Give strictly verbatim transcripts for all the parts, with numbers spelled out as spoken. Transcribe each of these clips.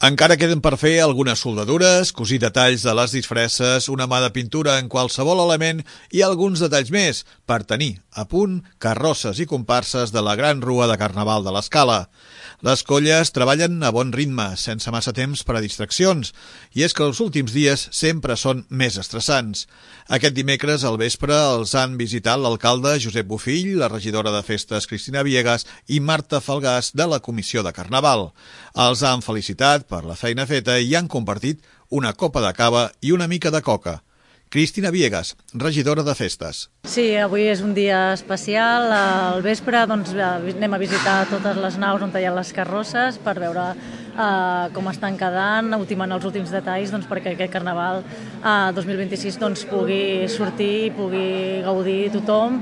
Encara queden per fer algunes soldadures, cosir detalls de les disfresses, una mà de pintura en qualsevol element i alguns detalls més per tenir a punt carrosses i comparses de la gran rua de Carnaval de l'Escala. Les colles treballen a bon ritme, sense massa temps per a distraccions, i és que els últims dies sempre són més estressants. Aquest dimecres al vespre els han visitat l'alcalde Josep Bofill, la regidora de Festes Cristina Viegas i Marta Falgàs de la Comissió de Carnaval. Els han felicitat per la feina feta i han compartit una copa de cava i una mica de coca. Cristina Viegas, regidora de Festes. Sí, avui és un dia especial. Al vespre doncs, anem a visitar totes les naus on hi ha les carrosses per veure uh, com estan quedant, ultimant els últims detalls doncs, perquè aquest Carnaval uh, dos mil vint-i-sis doncs, pugui sortir i pugui gaudir tothom.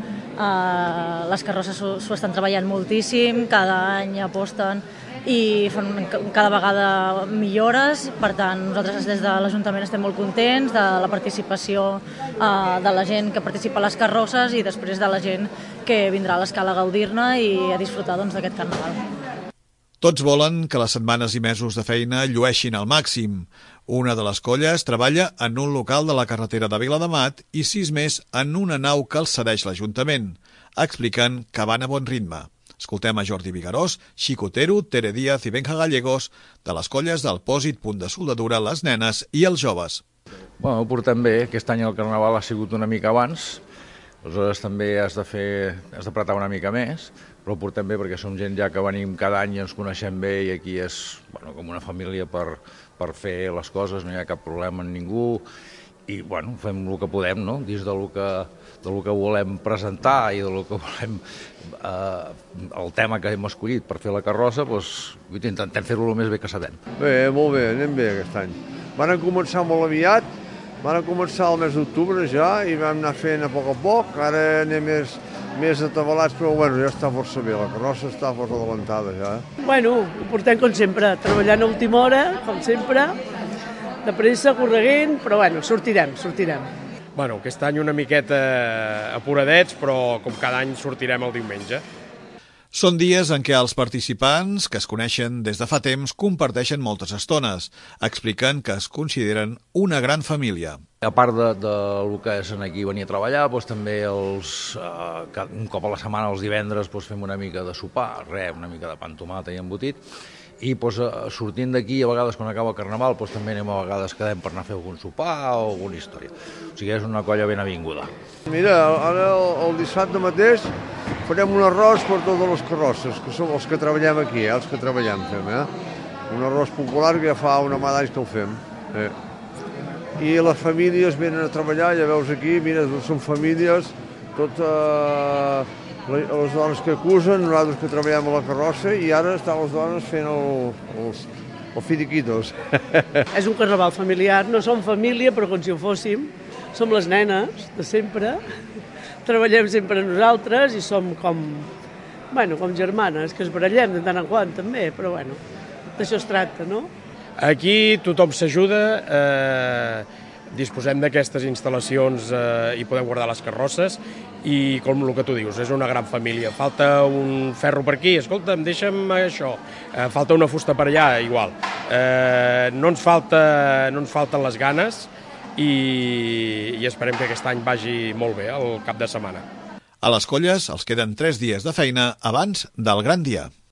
Uh, les carrosses s'ho estan treballant moltíssim, cada any aposten i fan cada vegada millores. Per tant, nosaltres des de l'Ajuntament estem molt contents de la participació eh, de la gent que participa a les carrosses i després de la gent que vindrà a l'Escala a gaudir-ne i a disfrutar doncs, d'aquest Carnaval. Tots volen que les setmanes i mesos de feina llueixin al màxim. Una de les colles treballa en un local de la carretera de Viladamat i sis més en una nau que els cedeix l'Ajuntament. Expliquen que van a bon ritme. Escoltem a Jordi Vigarós, Xicotero, Tere Díaz i Benja Gallegos de les colles del Pòsit, Punt de Soldadura, les nenes i els joves. Bueno, ho portem bé. Aquest any el Carnaval ha sigut una mica abans, aleshores també has de fer, has d'apretar una mica més, però ho portem bé perquè som gent ja que venim cada any i ens coneixem bé i aquí és bueno, com una família per, per fer les coses, no hi ha cap problema amb ningú i bueno, fem el que podem, no? Dins del que, del que volem presentar i del que volem, eh, el tema que hem escollit per fer la carrossa, doncs, intentem fer-ho el més bé que sabem. Bé, molt bé, anem bé aquest any. Van començar molt aviat, van començar el mes d'octubre ja i vam anar fent a poc a poc, ara anem més, més atabalats, però bueno, ja està força bé, la carrossa està força adelantada ja. Bueno, ho portem com sempre, treballant a última hora, com sempre, de pressa, correguent, però bueno, sortirem, sortirem. Bueno, aquest any una miqueta apuradets, però com cada any sortirem el diumenge. Són dies en què els participants, que es coneixen des de fa temps, comparteixen moltes estones. Expliquen que es consideren una gran família. A part de, de lo que és aquí venir a treballar, doncs, també els, eh, un cop a la setmana, els divendres, doncs, fem una mica de sopar, res, una mica de pa amb tomata i embotit, i doncs, sortint d'aquí, a vegades quan acaba el Carnaval, doncs, també anem a vegades quedem per anar a fer algun sopar o alguna història. O sigui, és una colla ben avinguda. Mira, ara el, el dissabte mateix farem un arròs per totes les carrosses, que som els que treballem aquí, eh? els que treballem fem, eh? Un arròs popular que ja fa una mà d'anys que el fem. Eh? I les famílies venen a treballar, ja veus aquí, mira, són famílies, totes les dones que acusen, nosaltres que treballem a la carrossa, i ara estan les dones fent el, els, els finiquitos. És un carnaval familiar, no som família, però com si ho fóssim, som les nenes de sempre, treballem sempre nosaltres i som com, bueno, com germanes, que es barallem de tant en quant també, però bueno, d'això es tracta, no? Aquí tothom s'ajuda, eh, disposem d'aquestes instal·lacions eh, i podem guardar les carrosses i com el que tu dius, és una gran família. Falta un ferro per aquí, escolta'm, deixa'm això, eh, falta una fusta per allà, igual. Eh, no, ens falta, no ens falten les ganes i, i esperem que aquest any vagi molt bé el cap de setmana. A les colles els queden tres dies de feina abans del gran dia.